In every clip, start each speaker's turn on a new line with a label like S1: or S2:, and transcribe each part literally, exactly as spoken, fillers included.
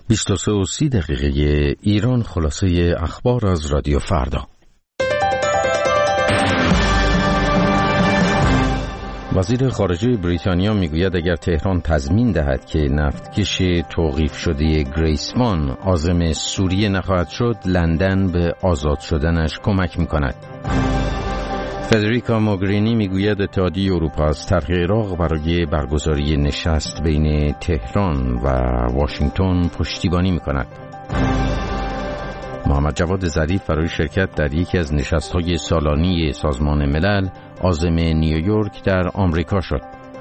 S1: بیست و سه و سی دقیقه ایران، خلاصه اخبار از رادیو فردا. وزیر خارجه بریتانیا میگوید اگر تهران تضمین دهد که نفتکش توقیف شده گریسوان عازم سوریه نخواهد شد، لندن به آزاد شدنش کمک میکند. فدریکا موگرینی میگوید اتحادیه اروپا از طرح عراق برای برگزاری نشست بین تهران و واشنگتن پشتیبانی میکند. محمد جواد ظریف برای شرکت در یکی از نشست‌های سالانه سازمان ملل عازم نیویورک در آمریکا شد.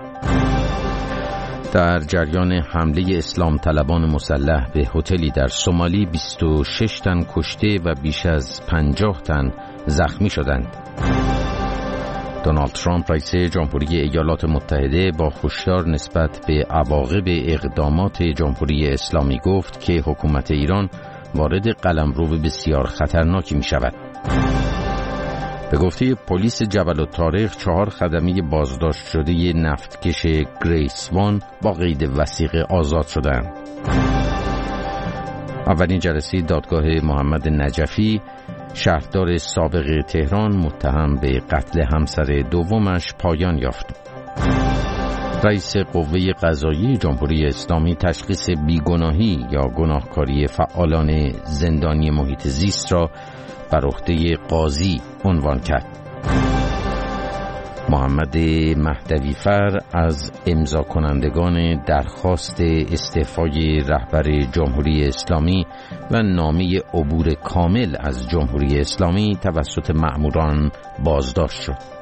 S1: در جریان حمله اسلام طلبان مسلح به هتلی در سومالی بیست و شش تن کشته و بیش از پنجاه تن زخمی شدند. دونالد ترامپ رئیس جمهوری ایالات متحده با هشدار نسبت به عواقب اقدامات جمهوری اسلامی گفت که حکومت ایران وارد قلمرو بسیار خطرناکی می شود. به گفته پلیس جبل الطارق، چهار خدمه بازداشت شده نفتکش گریسوان با قید وثیقه آزاد شدند. اولین جلسه دادگاه محمد نجفی، شهردار سابق تهران متهم به قتل همسر دومش، پایان یافت. رئیس قوه قضاییه جمهوری اسلامی تشخیص بیگناهی یا گناهکاری فعالان زندانی محیط زیست را بر عهده قاضی عنوان کرد. محمد مهدوی‌فر از امضا کنندگان درخواست استعفای رهبر جمهوری اسلامی و نامه عبور کامل از جمهوری اسلامی توسط مأموران بازداشت شد.